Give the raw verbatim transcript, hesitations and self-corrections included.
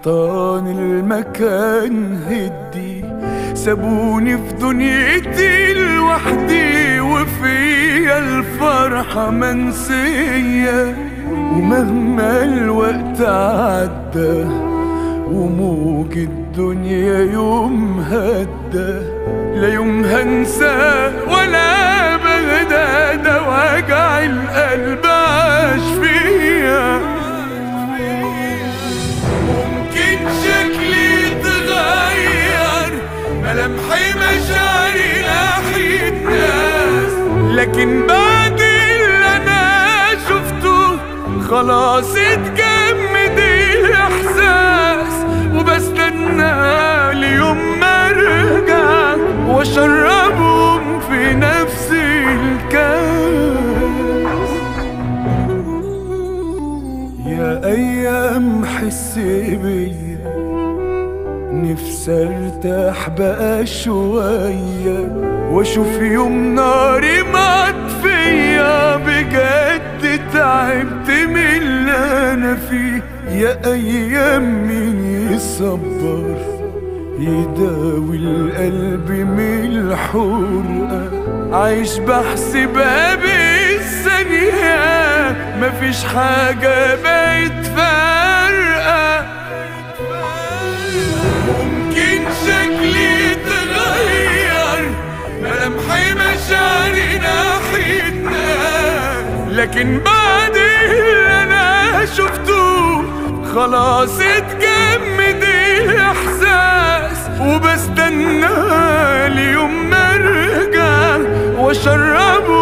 حيطان المكان هدي، سابوني في دنيتي لوحدي وفيا الفرحة منسية. ومهما الوقت عدى وموج الدنيا يوم هدى، لا يوم هنسى ولا بهدى، ده وجع القلب عاش فيا. ممكن شكلي يتغير، ملامحي مشاعري ناحية ناس، لكن بعد اللي انا شفته خلاص اتجمد الاحساس. وبستنى ليوم ما ارجع واشربهم في نفس الكاس. يا ايام حس بيا، نفسي ارتاح بقى شوية واشوف يوم ناري مطفية. بجد تعبت من اللي انا فيه، يا ايام مين يصبر يداوي القلب من الحرقة. عايش بحسبها بالثانية، مفيش حاجة بقت فارقة. ممكن شكلي يتغير، ملامحي مشاعري ناحيتنا، لكن بعد اللي انا شفته خلاص اتجمد الاحساس. وبستنى ليوم ما ارجع واشربه